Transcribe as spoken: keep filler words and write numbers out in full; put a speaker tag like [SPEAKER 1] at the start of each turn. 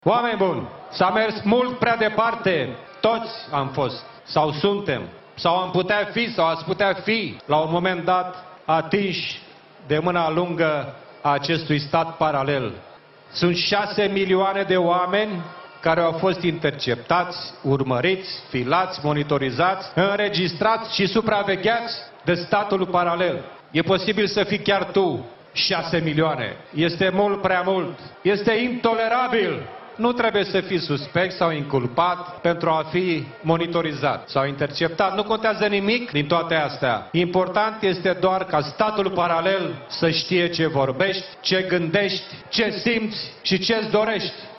[SPEAKER 1] Oameni buni, s-a mers mult prea departe, toți am fost, sau suntem, sau am putea fi, sau ați putea fi, la un moment dat, atinși de mâna lungă a acestui stat paralel. Sunt șase milioane de oameni care au fost interceptați, urmăriți, filați, monitorizați, înregistrați și supravegheați de statul paralel. E posibil să fii chiar tu șase milioane. Este mult prea mult. Este intolerabil. Nu trebuie să fii suspect sau inculpat pentru a fi monitorizat sau interceptat. Nu contează nimic din toate astea. Important este doar ca statul paralel să știe ce vorbești, ce gândești, ce simți și ce-ți dorești.